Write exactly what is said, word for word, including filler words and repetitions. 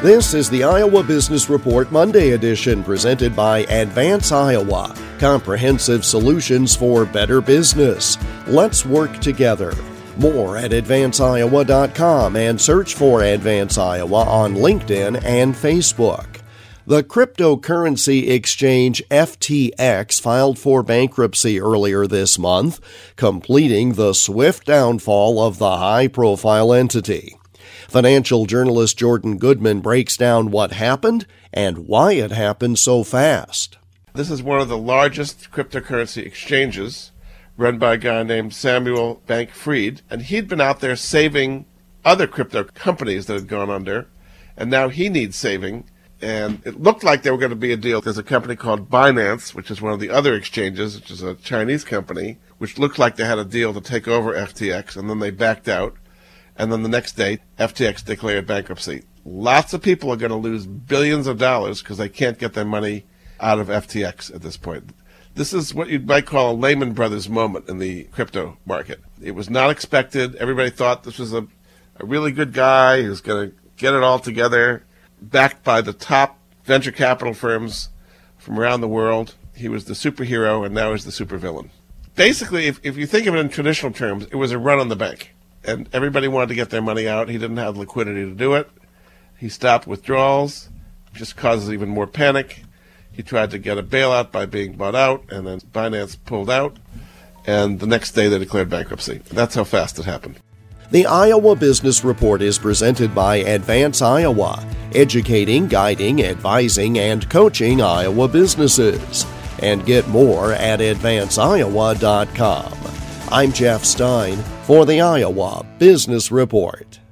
This is the Iowa Business Report Monday edition, presented by Advance Iowa, comprehensive solutions for better business. Let's work together. More at advance iowa dot com and search for Advance Iowa on LinkedIn and Facebook. The cryptocurrency exchange F T X filed for bankruptcy earlier this month, completing the swift downfall of the high-profile entity. Financial journalist Jordan Goodman breaks down what happened and why it happened so fast. This is one of the largest cryptocurrency exchanges run by a guy named Samuel Bankman-Fried, and he'd been out there saving other crypto companies that had gone under, and now he needs saving. And it looked like there were going to be a deal. There's a company called Binance, which is one of the other exchanges, which is a Chinese company, which looked like they had a deal to take over F T X, and then they backed out. And then the next day, F T X declared bankruptcy. Lots of people are going to lose billions of dollars because they can't get their money out of F T X at this point. This is what you might call a Lehman Brothers moment in the crypto market. It was not expected. Everybody thought this was a, a really good guy who's going to get it all together, backed by the top venture capital firms from around the world. He was the superhero, and now he's the supervillain. Basically, if, if you think of it in traditional terms, it was a run on the bank. And everybody wanted to get their money out. He didn't have liquidity to do it. He stopped withdrawals, just causes even more panic. He tried to get a bailout by being bought out, and then Binance pulled out. And the next day they declared bankruptcy. That's how fast it happened. The Iowa Business Report is presented by Advance Iowa, educating, guiding, advising, and coaching Iowa businesses. And get more at advance iowa dot com. I'm Jeff Stein for the Iowa Business Report.